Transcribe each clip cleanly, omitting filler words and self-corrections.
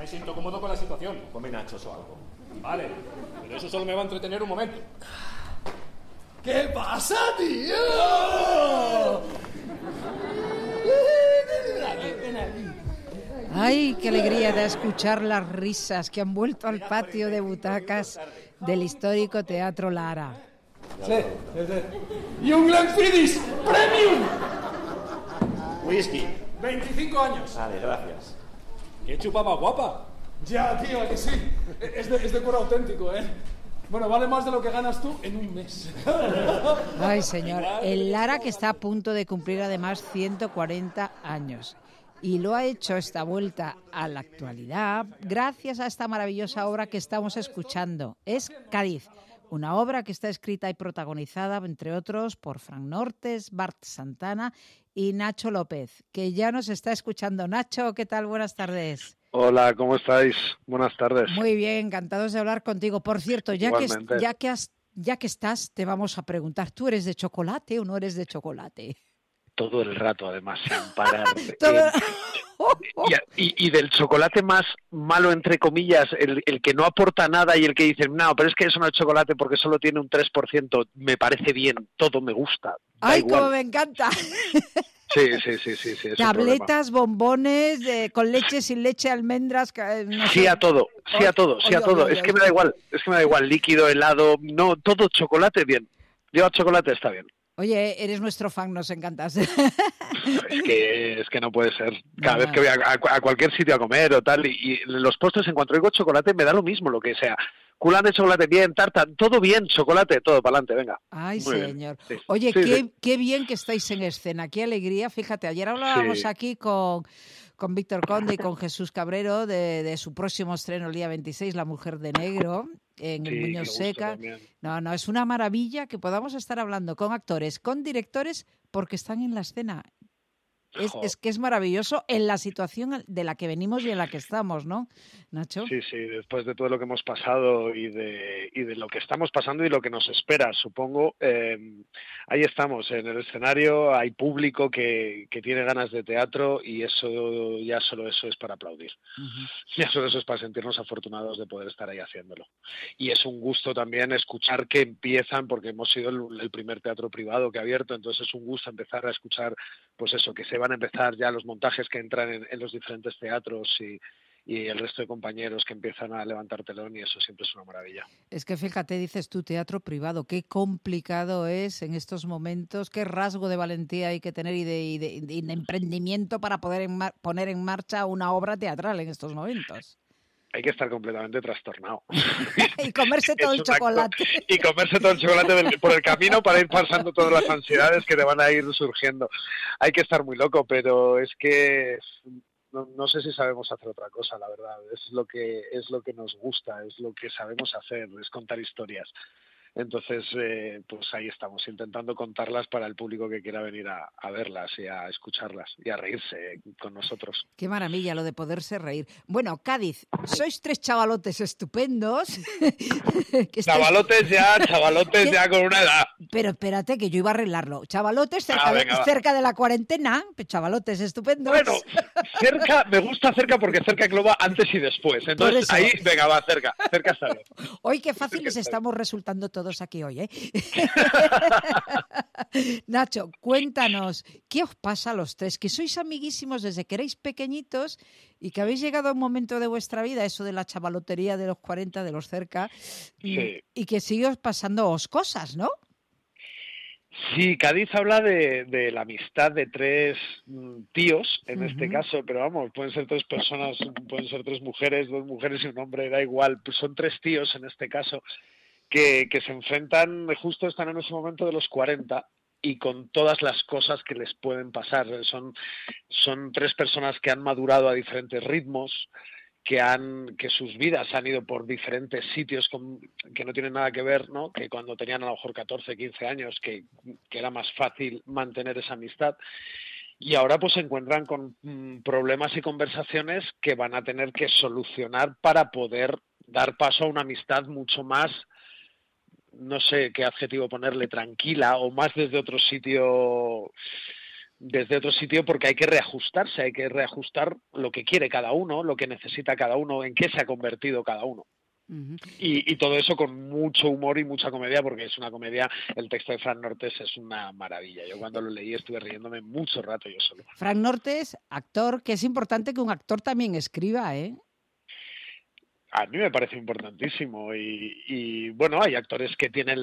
me siento cómodo con la situación. Come nachos o algo. Vale, pero eso solo me va a entretener un momento. ¿Qué pasa, tío? Ay, qué alegría de escuchar las risas que han vuelto al patio de butacas del histórico Teatro Lara. Sí. Y un Glenfiddich Premium. Whisky. 25 años. Vale, gracias. ¿Qué chupa más guapa? Ya, tío, ¿a que sí? Es de cuero auténtico, ¿eh? Bueno, vale más de lo que ganas tú en un mes. Ay, señor, el Lara que está a punto de cumplir además 140 años. Y lo ha hecho esta vuelta a la actualidad gracias a esta maravillosa obra que estamos escuchando. Es Cádiz, una obra que está escrita y protagonizada, entre otros, por Fran Nortes, Bart Santana y Nacho López, que ya nos está escuchando. Nacho, ¿qué tal? Buenas tardes. Hola, ¿cómo estáis? Buenas tardes. Muy bien, encantados de hablar contigo. Por cierto, ya que estás, te vamos a preguntar, ¿tú eres de chocolate o no eres de chocolate? Todo el rato, además, sin parar. Todo... y del chocolate más malo, entre comillas, el que no aporta nada y el que dice, no, pero es que eso no es chocolate porque solo tiene un 3%, me parece bien, todo me gusta. ¡Ay, igual. cómo me encanta! Sí. Tabletas, bombones, con leche, sin leche, almendras... No sí, sé. a todo. Es que me da igual, líquido, helado, no, todo chocolate, bien. Lleva chocolate, está bien. Oye, eres nuestro fan, nos encantas. Es que no puede ser. Cada vez que voy a cualquier sitio a comer o tal, y los postres, en cuanto digo chocolate, me da lo mismo, lo que sea. Culán de chocolate, bien, tarta, todo bien, chocolate, todo para adelante, venga. Ay, muy señor. Bien. Sí. Oye, Sí. qué bien que estáis en escena, qué alegría. Fíjate, ayer hablábamos aquí con Víctor Conde y con Jesús Cabrero de su próximo estreno el día 26, La Mujer de Negro, en el Muñoz Seca. No, es una maravilla que podamos estar hablando con actores, con directores, porque están en la escena. Es que es maravilloso en la situación de la que venimos y en la que estamos, ¿no, Nacho? Sí, después de todo lo que hemos pasado y de lo que estamos pasando y lo que nos espera, supongo, ahí estamos, en el escenario, hay público que tiene ganas de teatro y eso ya solo eso es para aplaudir. Uh-huh. Ya solo eso es para sentirnos afortunados de poder estar ahí haciéndolo. Y es un gusto también escuchar que empiezan, porque hemos sido el primer teatro privado que ha abierto, entonces es un gusto empezar a escuchar, pues eso, que se van a empezar ya los montajes que entran en los diferentes teatros y el resto de compañeros que empiezan a levantar telón, y eso siempre es una maravilla. Es que fíjate, dices tú, teatro privado, qué complicado es en estos momentos, qué rasgo de valentía hay que tener y de emprendimiento para poder poner en marcha una obra teatral en estos momentos. Hay que estar completamente trastornado. Y comerse todo el chocolate. Y comerse todo el chocolate por el camino para ir pasando todas las ansiedades que te van a ir surgiendo. Hay que estar muy loco, pero es que no sé si sabemos hacer otra cosa, la verdad. Es lo que nos gusta, es lo que sabemos hacer, es contar historias. Entonces, pues ahí estamos, intentando contarlas para el público que quiera venir a verlas y a escucharlas y a reírse con nosotros. Qué maravilla lo de poderse reír. Bueno, Cádiz, sois tres chavalotes estupendos. Chavalotes ya con una edad. Pero espérate, que yo iba a arreglarlo. Chavalotes cerca de la cuarentena, chavalotes estupendos. Bueno, me gusta cerca porque cerca engloba antes y después. Entonces ahí, venga, va, cerca está bien. Hoy qué fáciles estamos resultando todos aquí hoy, ¿eh? Nacho, cuéntanos, ¿qué os pasa a los tres? Que sois amiguísimos desde que erais pequeñitos y que habéis llegado a un momento de vuestra vida, eso de la chavalotería de los 40, de los cerca, sí. Y que sigue pasándoos cosas, ¿no? Sí, Cádiz habla de la amistad de tres tíos, en este caso, pero vamos, pueden ser tres personas, pueden ser tres mujeres, dos mujeres y un hombre, da igual, pues son tres tíos en este caso, que se enfrentan, justo están en ese momento de los 40 y con todas las cosas que les pueden pasar. Son tres personas que han madurado a diferentes ritmos, que sus vidas han ido por diferentes sitios que no tienen nada que ver, ¿no? Que cuando tenían a lo mejor 14, 15 años, que era más fácil mantener esa amistad. Y ahora pues se encuentran con problemas y conversaciones que van a tener que solucionar para poder dar paso a una amistad mucho más, no sé qué adjetivo ponerle, tranquila, o más desde otro sitio desde otro sitio, porque hay que reajustarse, hay que reajustar lo que quiere cada uno, lo que necesita cada uno, en qué se ha convertido cada uno. Y todo eso con mucho humor y mucha comedia, porque es una comedia. El texto de Fran Nortes es una maravilla. Yo cuando lo leí estuve riéndome mucho rato yo solo. Fran Nortes, actor, que es importante que un actor también escriba, ¿eh? A mí me parece importantísimo y bueno, hay actores que tienen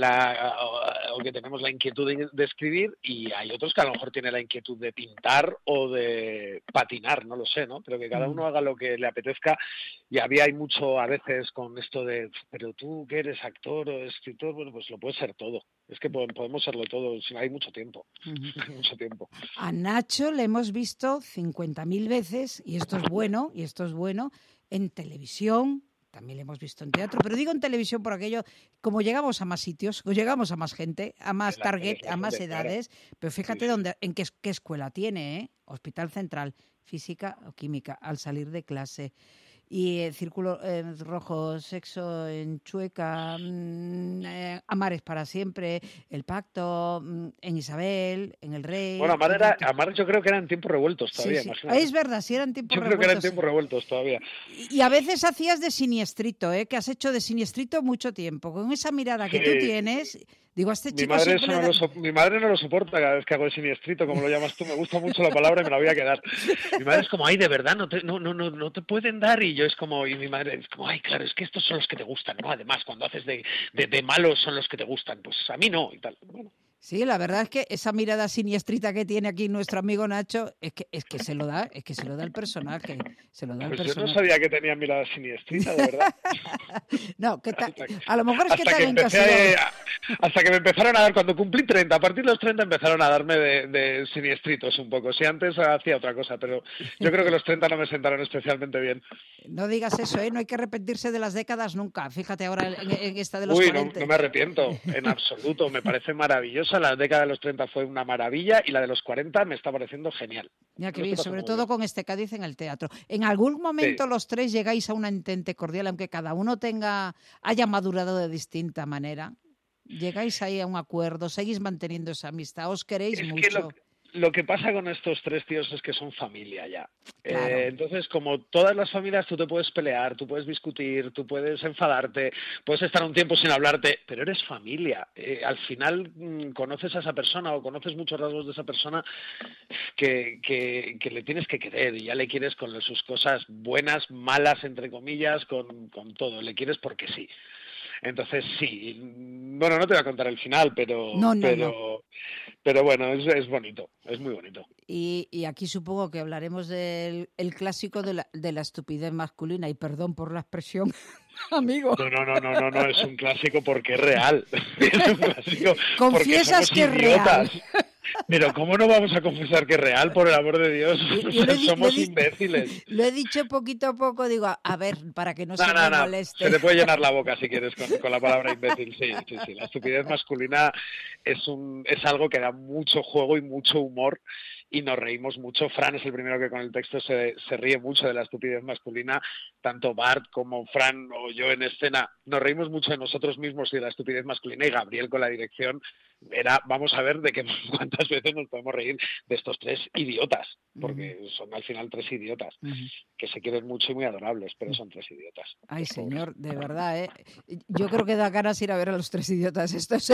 o que tenemos la inquietud de escribir, y hay otros que a lo mejor tienen la inquietud de pintar o de patinar, no lo sé, ¿no? Pero que cada uno haga lo que le apetezca. Y hay mucho a veces con esto de, pero tú que eres actor o escritor, bueno, pues lo puede ser todo. Es que podemos serlo todo, si hay mucho tiempo. Mucho tiempo. A Nacho le hemos visto 50.000 veces, y esto es bueno, en televisión. También le hemos visto en teatro, pero digo en televisión por aquello, como llegamos a más sitios, llegamos a más gente, a más target, a más edades, claro. Pero fíjate en qué escuela tiene, ¿eh? Hospital Central, física o química, al salir de clase. Y Círculo Rojo, Sexo en Chueca, Amar es para siempre, El Pacto, en Isabel, en El Rey. Bueno, Amar yo creo que eran tiempos revueltos todavía, sí. Imagínate. Es verdad, sí eran tiempos revueltos. Yo creo que eran tiempos revueltos todavía. Y a veces hacías de siniestrito, que has hecho de siniestrito mucho tiempo. Con esa mirada que tú tienes, digo, a este chico mi madre no lo soporta cada vez que hago de siniestrito, como lo llamas tú. Me gusta mucho la palabra y me la voy a quedar. Mi madre es como, ay, de verdad, no te pueden dar. Y yo es como, y mi madre es como, ay, claro, es que estos son los que te gustan, ¿no? Además, cuando haces de malos son los que te gustan. Pues a mí no, y tal. Bueno. Sí, la verdad es que esa mirada siniestrita que tiene aquí nuestro amigo Nacho es que se lo da el personaje, Yo no sabía que tenía mirada siniestrita, de verdad. No, a lo mejor es que te hasta que me empezaron a dar, cuando cumplí 30, a partir de los 30 empezaron a darme de siniestritos un poco. Si antes hacía otra cosa, pero yo creo que los 30 no me sentaron especialmente bien. No digas eso, no hay que arrepentirse de las décadas nunca. Fíjate ahora en esta de los 40. No me arrepiento, en absoluto, me parece maravillosa. La década de los 30 fue una maravilla y la de los 40 me está pareciendo genial. Mira qué bien, sobre todo con este Cádiz en el teatro. ¿En algún momento los tres llegáis a una entente cordial, aunque cada uno haya madurado de distinta manera? ¿Llegáis ahí a un acuerdo? ¿Seguís manteniendo esa amistad? ¿Os queréis mucho? Lo que pasa con estos tres tíos es que son familia ya. Claro. Entonces, como todas las familias, tú te puedes pelear, tú puedes discutir, tú puedes enfadarte, puedes estar un tiempo sin hablarte, pero eres familia. Al final conoces a esa persona o conoces muchos rasgos de esa persona que le tienes que querer, y ya le quieres con sus cosas buenas, malas, entre comillas, con todo. Le quieres porque sí. Entonces sí, bueno, no te voy a contar el final, pero bueno, es bonito, es muy bonito. Y aquí supongo que hablaremos del clásico de la estupidez masculina, y perdón por la expresión, amigo. No, es un clásico porque es real. Es un clásico. Confiesas que es real. Pero ¿cómo no vamos a confesar que es real, por el amor de Dios? Somos imbéciles. Lo he dicho poquito a poco, digo, a ver, para que no se me moleste. Se te puede llenar la boca si quieres con la palabra imbécil, sí. La estupidez masculina es algo que da mucho juego y mucho humor, y nos reímos mucho. Fran es el primero que con el texto se ríe mucho de la estupidez masculina. Tanto Bart como Fran o yo en escena nos reímos mucho de nosotros mismos y de la estupidez masculina, y Gabriel con la dirección vamos a ver cuántas veces nos podemos reír de estos tres idiotas, porque son al final tres idiotas que se quieren mucho y muy adorables, pero son tres idiotas. Ay, señor, de verdad, yo creo que da ganas ir a ver a los tres idiotas estos.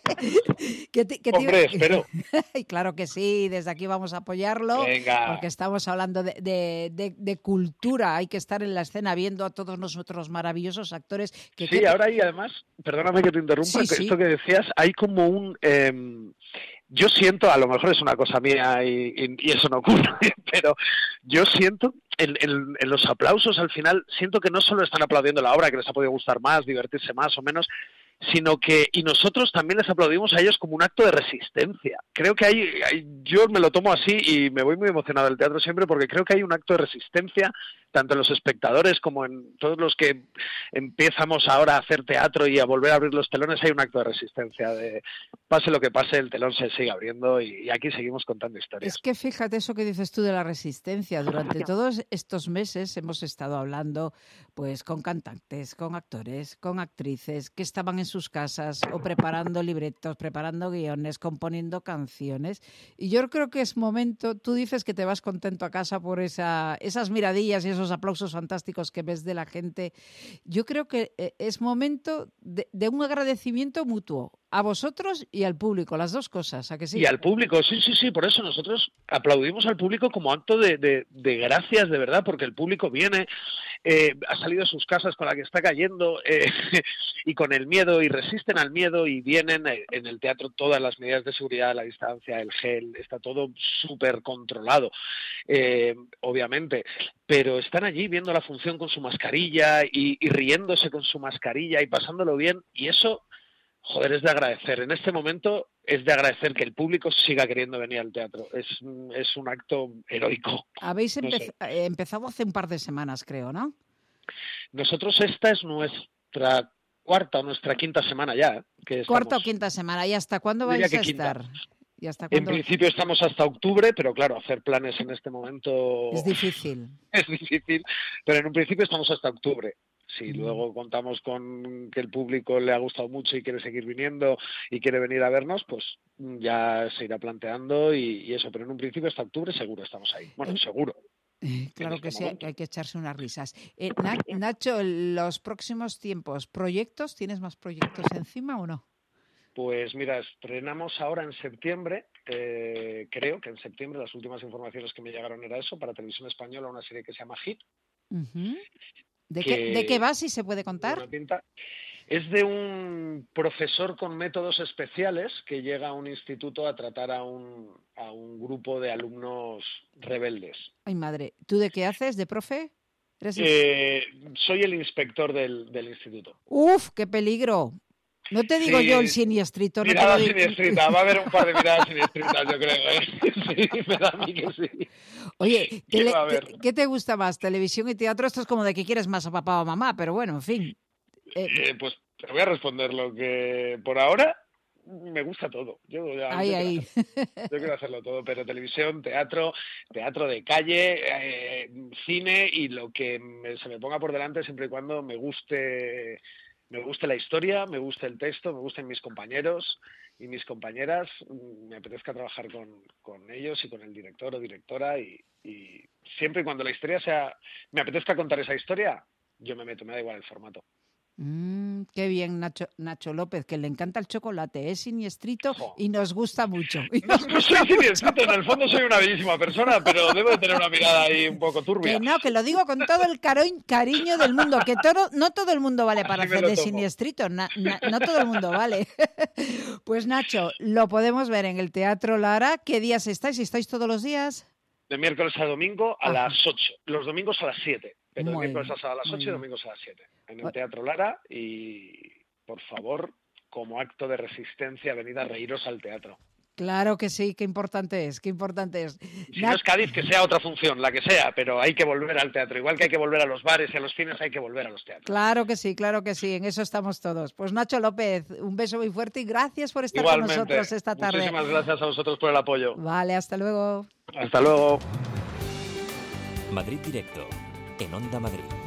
Hombre, espero. Claro que sí, desde aquí vamos a apoyarlo. Venga. Porque estamos hablando de cultura, hay que estar en la escena viendo a todos nosotros maravillosos actores. Ahora hay además, perdóname que te interrumpa, esto que decías, hay como un... yo siento, a lo mejor es una cosa mía y eso no ocurre, pero yo siento en los aplausos al final, siento que no solo están aplaudiendo la obra, que les ha podido gustar más, divertirse más o menos, sino que, y nosotros también les aplaudimos a ellos como un acto de resistencia. Creo que yo me lo tomo así y me voy muy emocionado del teatro siempre, porque creo que hay un acto de resistencia tanto en los espectadores como en todos los que empezamos ahora a hacer teatro y a volver a abrir los telones, hay un acto de resistencia, de pase lo que pase, el telón se sigue abriendo y aquí seguimos contando historias. Es que fíjate eso que dices tú de la resistencia. Durante todos estos meses hemos estado hablando pues con cantantes, con actores, con actrices que estaban en sus casas o preparando libretos, preparando guiones, componiendo canciones. Y yo creo que es momento, tú dices que te vas contento a casa por esas miradillas y esos aplausos fantásticos que ves de la gente. Yo creo que es momento de un agradecimiento mutuo a vosotros y al público, las dos cosas, ¿a que sí? Y al público, sí, por eso nosotros aplaudimos al público como acto de gracias, de verdad, porque el público viene, ha salido de sus casas con la que está cayendo y con el miedo, y resisten al miedo y vienen en el teatro todas las medidas de seguridad, la distancia, el gel, está todo súper controlado, obviamente, pero están allí viendo la función con su mascarilla y riéndose con su mascarilla y pasándolo bien, y eso... Joder, es de agradecer. En este momento es de agradecer que el público siga queriendo venir al teatro. Es un acto heroico. Habéis empezado hace un par de semanas, creo, ¿no? Nosotros esta es nuestra cuarta o nuestra quinta semana ya. Cuarta o quinta semana. ¿Y hasta cuándo vais a estar? ¿Y hasta cuándo? En principio estamos hasta octubre, pero claro, hacer planes en este momento... Es difícil. Es difícil, pero en un principio estamos hasta octubre. Si luego contamos con que el público le ha gustado mucho y quiere seguir viniendo y quiere venir a vernos, pues ya se irá planteando y eso. Pero en un principio hasta octubre seguro estamos ahí. Bueno, seguro. Claro que sí, hay que echarse unas risas. Nacho, los próximos tiempos, ¿proyectos? ¿Tienes más proyectos encima o no? Pues mira, estrenamos ahora en septiembre, creo que en septiembre, las últimas informaciones que me llegaron era eso, para Televisión Española, una serie que se llama Hit. Uh-huh. ¿De qué va, si se puede contar? Es de un profesor con métodos especiales que llega a un instituto a tratar a un grupo de alumnos rebeldes. Ay, madre. ¿Tú de qué haces? ¿De profe? Soy el inspector del instituto. ¡Uf, qué peligro! No te digo yo el siniestrito. Mirada siniestrita, va a haber un par de miradas siniestritas, yo creo. Sí, me da a mí que sí. Oye, ¿qué te gusta más? ¿Televisión y teatro? Esto es como de que quieres más a papá o a mamá, pero bueno, en fin. Pues te voy a responder lo que por ahora me gusta todo. Yo quiero hacerlo todo, pero televisión, teatro de calle, cine y lo que se me ponga por delante siempre y cuando me guste la historia, me guste el texto, me gusten mis compañeros y mis compañeras, me apetezca trabajar con ellos y con el director o directora y siempre y cuando la historia me apetezca contar esa historia, yo me meto, me da igual el formato. Qué bien, Nacho López, que le encanta el chocolate, es siniestrito y nos gusta mucho. No soy siniestrito, en el fondo soy una bellísima persona, pero debo de tener una mirada ahí un poco turbia. Que lo digo con todo el cariño del mundo, que no todo el mundo vale para hacer de siniestrito, no todo el mundo vale. Pues Nacho, lo podemos ver en el Teatro Lara. ¿Qué días estáis? ¿Estáis todos los días? De miércoles a domingo a las 8, los domingos a las 7. Pero de miércoles a las 8 y domingos a las 7. En el Teatro Lara y, por favor, como acto de resistencia, venid a reíros al teatro. Claro que sí, qué importante es. Si no es Cádiz, que sea otra función, la que sea, pero hay que volver al teatro. Igual que hay que volver a los bares y a los cines, hay que volver a los teatros. Claro que sí, en eso estamos todos. Pues Nacho López, un beso muy fuerte y gracias por estar con nosotros esta tarde. Muchísimas gracias a vosotros por el apoyo. Vale, hasta luego. Hasta luego. Madrid Directo, en Onda Madrid.